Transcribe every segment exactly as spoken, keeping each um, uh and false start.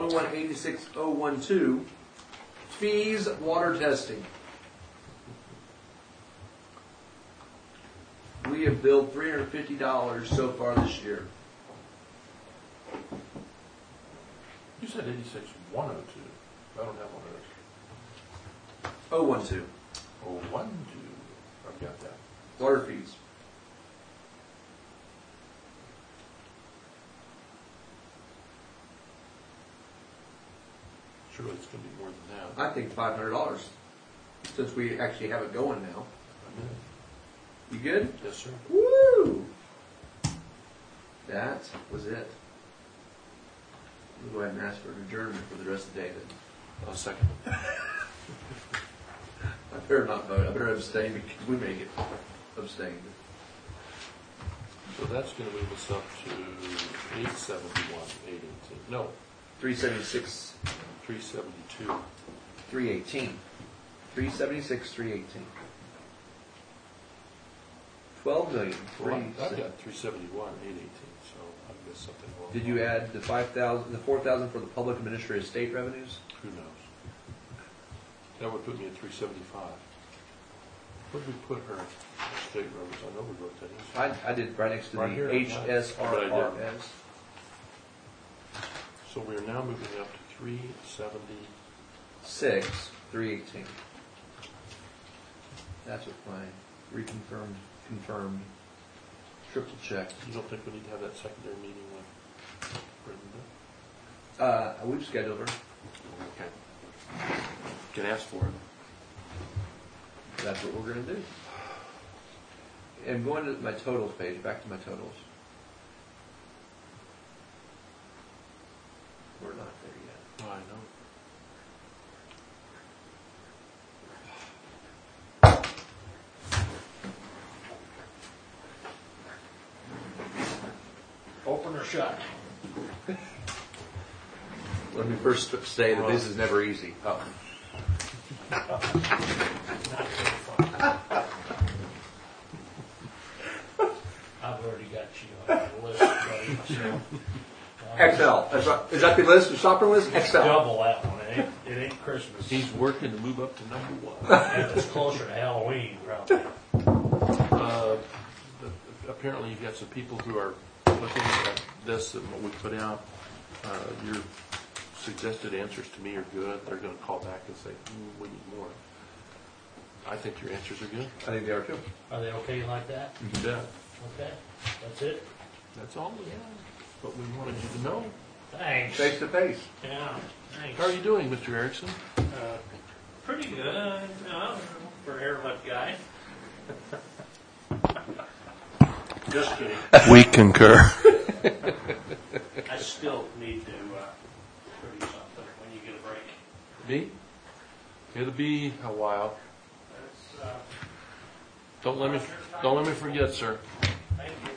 one eighty-six oh one two, fees, water testing. We have billed three hundred fifty dollars so far this year. You said eighty-six one oh two. I don't have one of those. oh one two. Oh, one, two. I've got that. Water fees. Surely it's going to be more than that. I think five hundred dollars, since we actually have it going now. You good? Yes, sir. Woo! That was it. We'll go ahead and ask for an adjournment for the rest of the day then. I'll second. I better not vote. I better abstain because we may get abstained. So that's going to move us up to eight seventy-one, eight eighteen. No, three seventy-six, three seventy-two. three eighteen. three seventy-six, three eighteen. Twelve million. Well, I've got three seventy-one, eight eighteen, so I missed something wrong. Did you add the five thousand, the four thousand for the public administrative state revenues? Who knows? That would put me at three seventy-five. Where did we put her state revenues? I know we wrote that in. I, I did right next to Right the here, H S R R S. So we are now moving up to three seventy. Six, three eighteen. That's what my reconfirmed, confirmed, triple checked. You don't think we need to have that secondary meeting with Brenda? Uh, we've scheduled her. Okay. Can ask for it. That's what we're going to do. And going to my totals page, back to my totals. We're not there yet. Oh, I know. Open or shut? Let me first say that this is never easy. Oh. I've already got you on the list, buddy. So, X L. Is that, is that the list, the shopping list? X L. double that one. It ain't, it ain't Christmas. He's working to move up to number one. And it's closer to Halloween, probably. Uh, apparently you've got some people who are looking at this and what we put out. Uh, your suggested answers to me are good. They're going to call back and say, mm, we need more. I think your answers are good. I think they are too. Are they okay like that? You bet. Okay. That's it? That's all we have. What we wanted you to know. Thanks. Face to face. Yeah, thanks. How are you doing, Mister Erickson? Uh, pretty good, uh, you know, for an airlift guy. Just kidding. We concur. I still need to uh, produce something when you get a break. Me? It'll be a while. That's, uh, Don't let me. Don't let me forget, sir. thank you.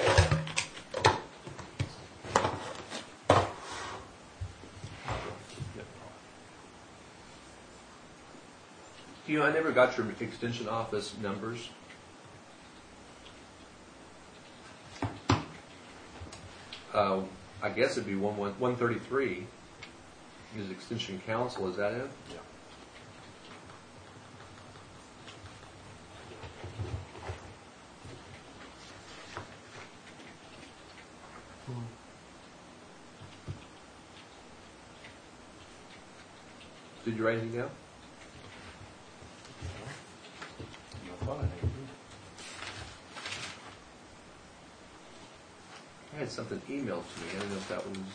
You know, I never got your extension office numbers. Uh, I guess it'd be one one one thirty three. Is extension council? Is that it? Yeah. Did you write anything down? I thought I did. I had something emailed to me. I don't know if that was.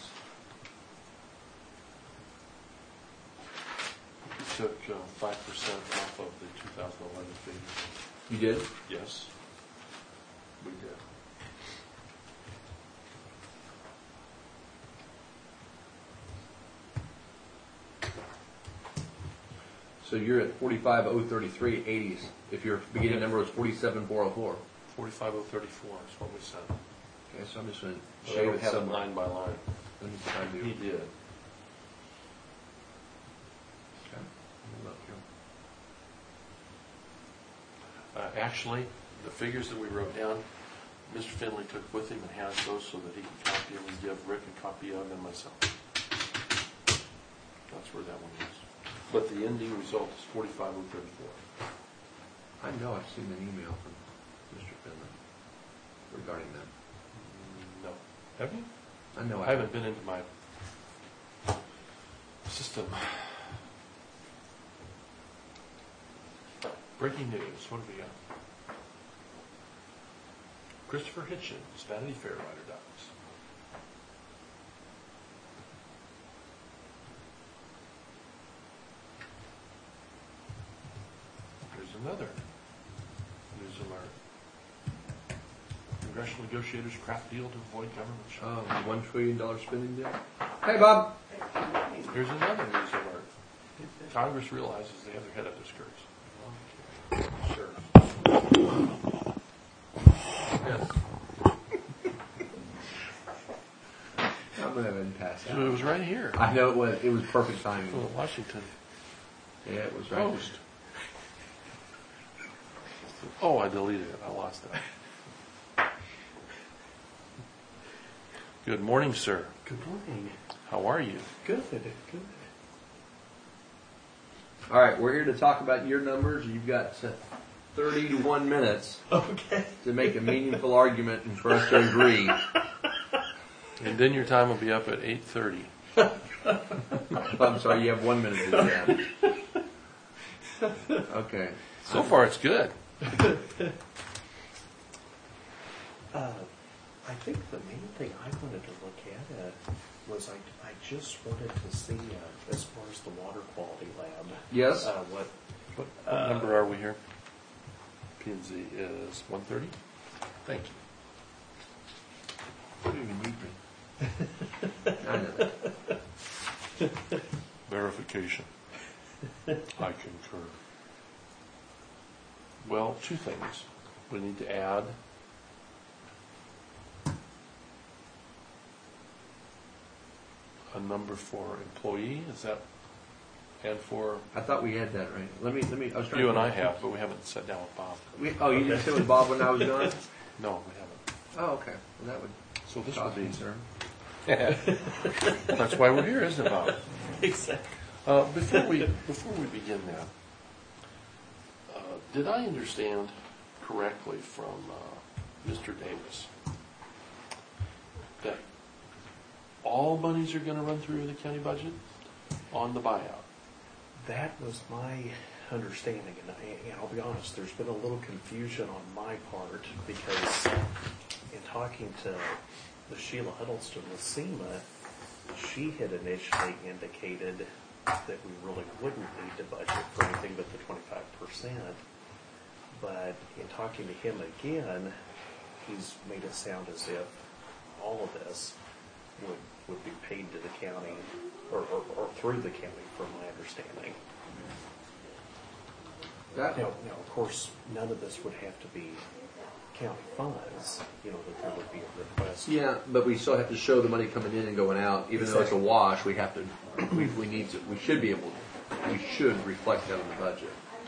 We took uh, five percent off of the two thousand eleven figures. You did? Yes, we did. So you're at forty-five oh thirty-three eighties. If your beginning number was forty-seven four oh four. Forty-five oh thirty-four is what we said. Okay, so I'm just going to But I shave don't it have it somewhere. line by line. Let me try to do. He did. Okay. Let me look here. Uh, actually, the figures that we wrote down, Mister Finley took with him and has those so that he can copy them and give Rick a copy of them myself. that's where that one is. But the ending result is forty-five oh thirty-four. I know I've seen an email from Mister Finley regarding that. No. Have you? I know I haven't been into my system. Breaking news. What have we got? Christopher Hitchens, Vanity Fair writer, dies. There's another news alert. Congressional negotiators craft deal to avoid government shut. Oh, the one trillion dollar spending deal. Hey, Bob. Here's another news alert. Congress realizes they have their head up their skirts. Sure. Yes. I'm gonna have him pass It out. was right here. I know it was. It was perfect timing. Oh, Washington Yeah, it was right. Post. Oh, I deleted it. I lost it. Good morning, sir. Good morning. How are you? Good, good. All right, we're here to talk about your numbers. You've got uh, thirty to one minutes Okay. to make a meaningful argument and for us to agree. And then your time will be up at eight thirty. I'm sorry, you have one minute to do that. Okay. So far, it's good. Uh, I think the main thing I wanted to look at uh, was I, I just wanted to see, uh, as far as the water quality lab. Yes? Uh, what, What, what number are we here? P and Z is one thirty. Thank you. You don't even need me. I know that. Verification. I concur. Well, two things. We need to add a number for employee. Is that, and for I thought we had that right. Let me, let me, I was trying you to. and I have, but we haven't sat down with Bob. We, oh, you didn't sit with Bob when I was gone? No, we haven't. Oh, okay. Well, that would So this cause would be. concern. That's why we're here, isn't it, Bob? exactly. Uh, before we before we begin that, uh, did I understand correctly from uh, Mister Davis that all monies are going to run through the county budget on the buyout? That was my understanding, and, I, and I'll be honest, there's been a little confusion on my part because in talking to the Sheila Huddleston with SEMA, she had initially indicated that we really wouldn't need to budget for anything but the twenty-five percent. But in talking to him again, he's made it sound as if all of this would, would be paid to the county or, or, or through the county, from my understanding. That, Now, now, of course, none of this would have to be county funds, you know, that there would be a request. yeah, but we still have to show the money coming in and going out. Even though it's a Exactly. wash, we have to, we, we need to, we should be able, we should reflect that on the budget.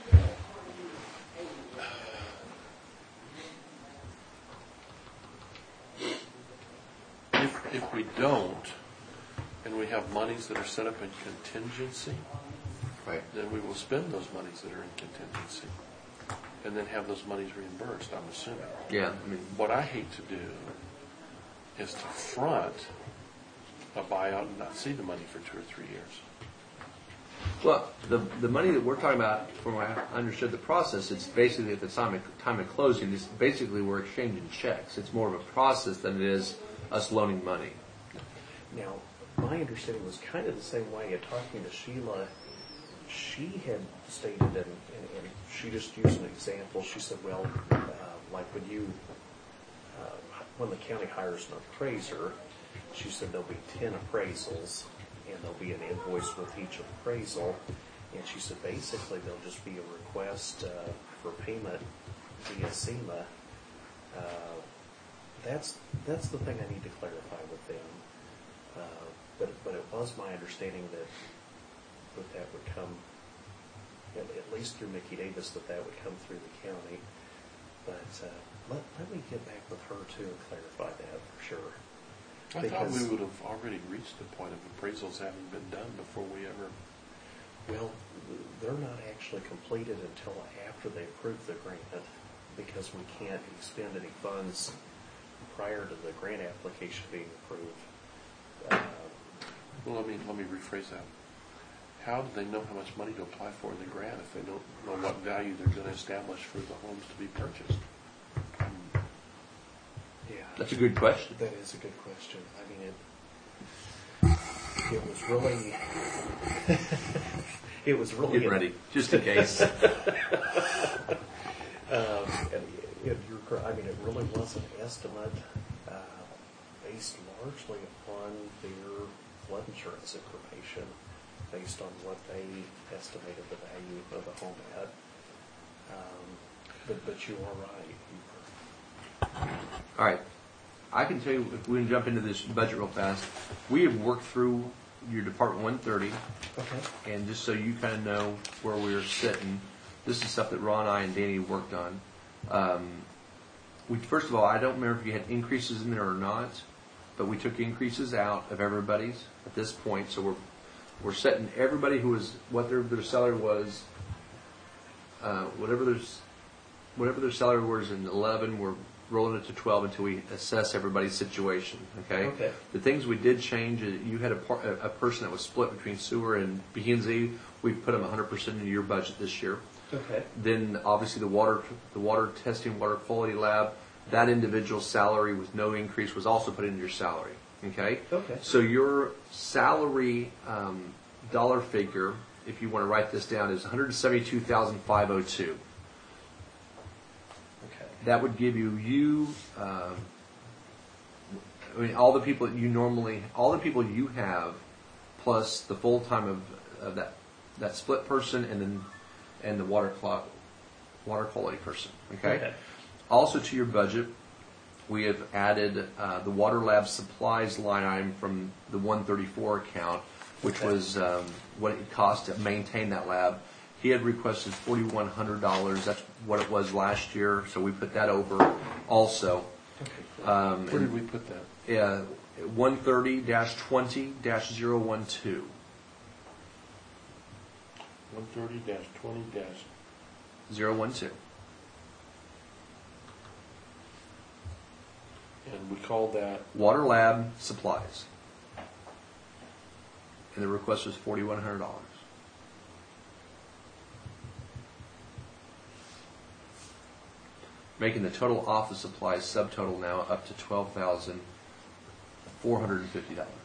If if we don't, and we have monies that are set up in contingency, Right. then we will spend those monies that are in contingency, and then have those monies reimbursed, I'm assuming. Yeah, I mean, What I hate to do is to front a buyout and not see the money for two or three years. well, the, the money that we're talking about, from what I understood the process, it's basically at the time of, time of closing, it's basically we're exchanging checks. It's more of a process than it is us loaning money. Now, my understanding was kind of the same way. In talking to Sheila, she had stated, and, and, and she just used an example. She said, well, uh, like when you, uh, when the county hires an appraiser, she said there'll be ten appraisals, and there'll be an invoice with each appraisal. And she said basically there'll just be a request uh, for payment via SEMA. Uh, that's that's the thing I need to clarify with them. Uh, but but it was my understanding that that that would come, at, at least through Mickey Davis, that that would come through the county. But uh, let let me get back with her too and clarify that for sure. I thought we Because- would have already reached the point of appraisals having been done before we ever, Well, they're not actually completed until after they approve the grant, because we can't expend any funds prior to the grant application being approved. Uh, well, let me, let me rephrase that. How do they know how much money to apply for in the grant if they don't know what value they're going to establish for the homes to be purchased? Yeah. That's a good question. That is a good question. I mean, it, it was really, it was really. Get ready, just in case. Um, and it, you're, cor- I mean, it really was an estimate, uh, based largely upon their flood insurance information, based on what they estimated the value of the home at. Um, but, but you are right. All right. I can tell you, if we can jump into this budget real fast, we have worked through your Department one thirty, Okay. and just so you kind of know where we are sitting, this is stuff that Ron, I, and Danny worked on. Um, we First of all, I don't remember if you had increases in there or not, but we took increases out of everybody's at this point, so we're we're setting everybody who was, what their, their salary was, uh, whatever there's, whatever their salary was in eleven, we're rolling it to twelve until we assess everybody's situation, okay? Okay. The things we did change, uh, you had a, par, a, a person that was split between sewer and B and Z. We put them one hundred percent into your budget this year. Okay. Then obviously the water, the water testing, water quality lab, that individual salary with no increase was also put into your salary, okay? Okay. So your salary um, dollar figure, if you want to write this down, is one hundred seventy-two thousand five hundred two. Okay. That would give you, you, um, I mean, all the people that you normally, all the people you have, plus the full time of, of that that split person, and then and the water clo- water quality person. Okay? Okay. Also to your budget, we have added uh, the water lab supplies line item from the one thirty-four account, which Okay. was um, what it cost to maintain that lab. He had requested forty-one hundred dollars. That's what it was last year, so we put that over also. Okay. Cool. Um, where did we put that? uh, one thirty twenty zero one two. one thirty twenty zero one two. and we call that, Water lab supplies. And the request was forty-one hundred dollars. Making the total office supplies subtotal now up to twelve thousand four hundred fifty dollars.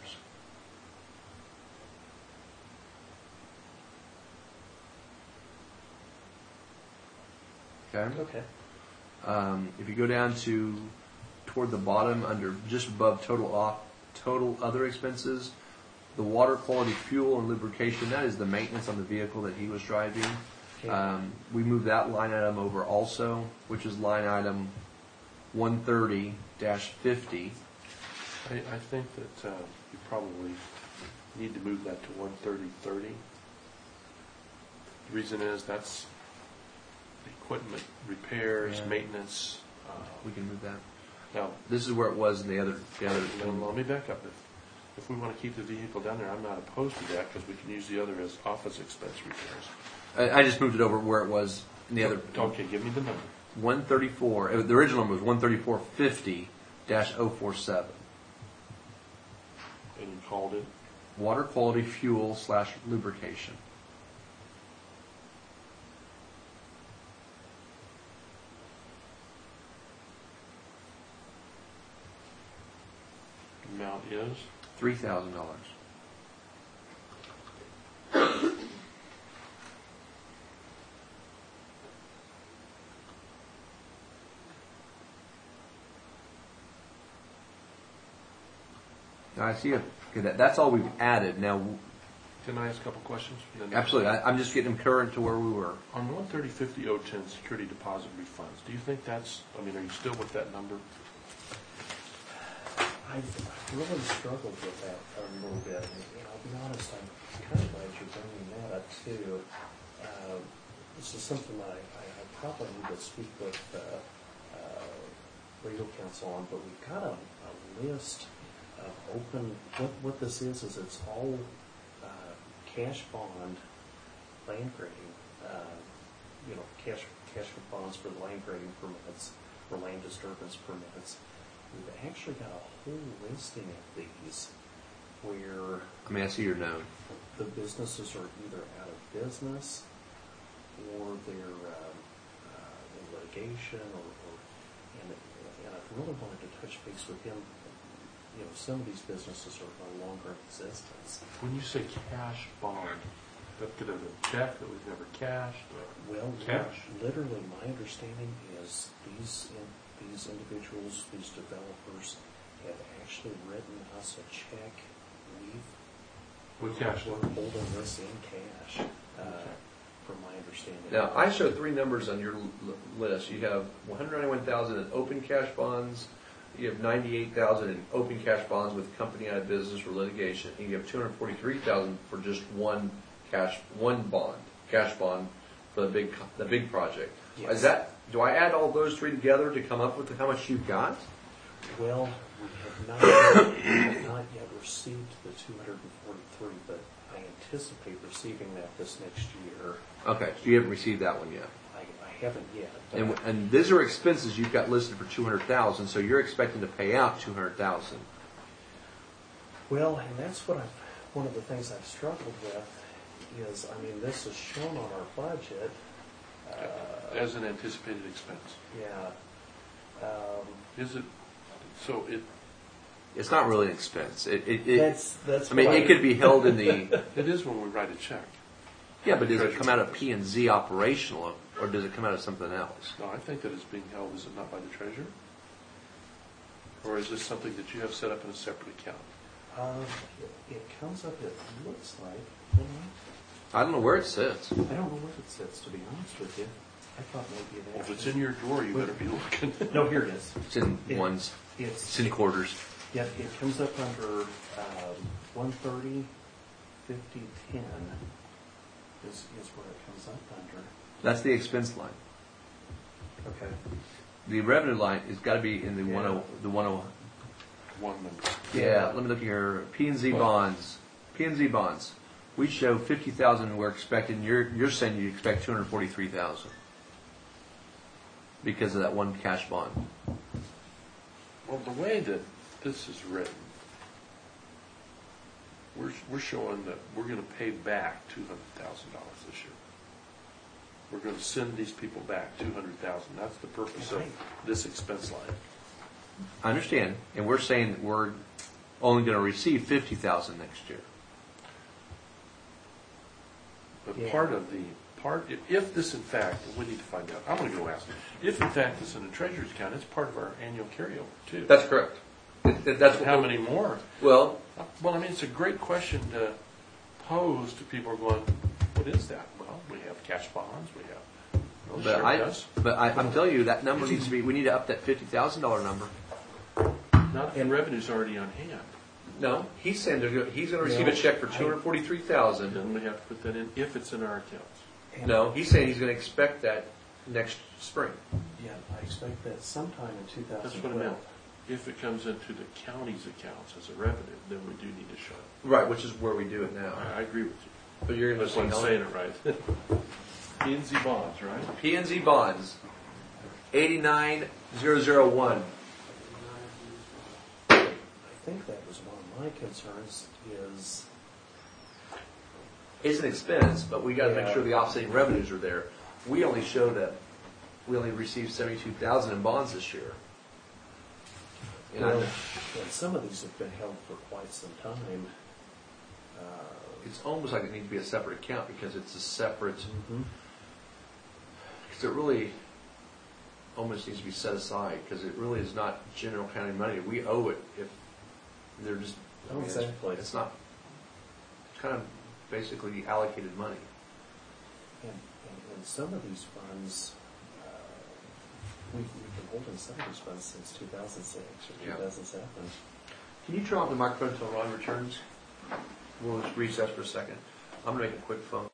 Okay? Okay. Um, if you go down to toward the bottom, under just above total off, total other expenses, the water quality, fuel, and lubrication, that is the maintenance on the vehicle that he was driving. Okay. Um, we moved that line item over also, which is line item one thirty fifty. I, I think that uh, you probably need to move that to one thirty thirty. The reason is that's equipment, repairs, Yeah. maintenance. Uh, We can move that. Now, This is where it was in the other, the other. let let me back up. If, if we want to keep the vehicle down there, I'm not opposed to that because we can use the other as office expense repairs. I, I just moved it over where it was in the other. Okay, give me the number. one thirty-four, uh, the original number was one thirty-four fifty dash oh four seven. And you called it, Water quality, fuel slash lubrication. amount is, Three thousand dollars. Now I see it. Okay, that, that's all we've added. Now, can I ask a couple questions? Then- absolutely, I, I'm just getting them current to where we were. On one thirty fifty oh ten security deposit refunds, do you think that's, I mean, are you still with that number? I really struggled with that a little bit, and I'll be honest, I'm kind of glad you're bringing that up too. Uh, This is something that I, I I probably need to speak with uh, uh, legal counsel on, but we've got a, a list of open, what, what this is, is it's all uh, cash bond land grading, uh, you know, cash, cash bonds for the land grading permits, or land disturbance permits. We've actually got a whole listing of these where I mean, I see your note. the businesses are either out of business or they're um, uh, in litigation, or, or and, and I really wanted to touch base with him. You know, some of these businesses are no longer in existence. When you say cash bond, that could have been a check that we've never cashed, or Well, cash. literally, my understanding is these in, these individuals, these developers, have actually written us a check. We've With cash. We're holding this in cash, uh, from my understanding. Now, I showed three numbers on your l- list. You have one hundred ninety-one thousand in open cash bonds. You have ninety-eight thousand in open cash bonds with company out of business or litigation. And you have two hundred forty-three thousand for just one cash, one bond, cash bond for the big, co- the big project. Yes. Is that, do I add all those three together to come up with how much you've got? Well, we have not, we have not yet received the two hundred forty-three, but I anticipate receiving that this next year. Okay, so you haven't received that one yet. I, I haven't yet. but And, and these are expenses you've got listed for two hundred thousand, so you're expecting to pay out two hundred thousand. Well, and that's what I've, one of the things I've struggled with is, I mean, this is shown on our budget. Uh, As an anticipated expense. yeah. Um, Is it, so it, It's not really an expense. It, it, it, that's, that's. I mean, what it could be held in the, it is when we write a check. yeah, but does it come out of P and Z operational, or does it come out of something else? No, I think that it's being held, is it not, by the treasurer? Or is this something that you have set up in a separate account? Um, it, it comes up, it looks like, you know, I don't know where it sits. I don't know where it sits, to be honest with you. I thought maybe it Well, if it's actually- in your drawer, you better be looking. No, here it is. It's in It- ones, It's, it's in quarters. yeah, it comes up under, um, one thirty, fifty, ten is, is where it comes up under. That's the expense line. Okay. The revenue line has got to be in the Yeah. one oh, the one oh. One number. Yeah, let me look here. P and Z bonds. P and Z bonds. We show fifty thousand. We're expecting. You're you're saying you expect two hundred forty-three thousand because of that one cash bond. Well, the way that this is written, we're, we're showing that we're gonna pay back two hundred thousand dollars this year. We're gonna send these people back two hundred thousand. That's the purpose of Right. this expense line. I understand, and we're saying that we're only going to receive fifty thousand next year. But Yeah. part of the, part, if, if this in fact, we need to find out, I'm gonna go ask, if in fact it's in the treasurer's account, it's part of our annual carryover too. That's correct. It- it- That's How what, many more? well, Well, I mean, it's a great question to pose to people going, what is that? Well, we have cash bonds, we have, well, but sure I, it does. but I, I'm telling you that number needs to be. We need to up that fifty thousand dollar number. Not if the revenue's already on hand. No, he's saying they're go- he's going to receive No, a check for I- two hundred forty-three thousand. Then we have to put that in if it's in our accounts. And- No, he's saying he's going to expect that next spring. Yeah, I expect that sometime in two That's thousand what I meant. twelve. If it comes into the county's accounts as a revenue, then we do need to show it. Right, which is where we do it now. I, I agree with you. But you're going That's to why I'm saying it right. P and Z bonds, right? P and Z bonds, eighty-nine thousand one. I think that was one of my concerns is, It's an expense, but we got to make Yeah. sure the offsetting revenues are there. We only show that we only received seventy-two thousand in bonds this year. And I- well, and some of these have been held for quite some time. Uh, it's almost like it needs to be a separate account because it's a separate, mhm. because it really almost needs to be set aside because it really is not general county money. We owe it if they're just, I mean, it's- Exactly. it's not, it's kind of basically allocated money. And, and, and some of these funds, uh, we've, we've been holding some of these funds since two thousand six or Yeah. two thousand seven. Can you turn off the microphone until Ron returns? We'll just recess for a second. I'm going to make a quick phone.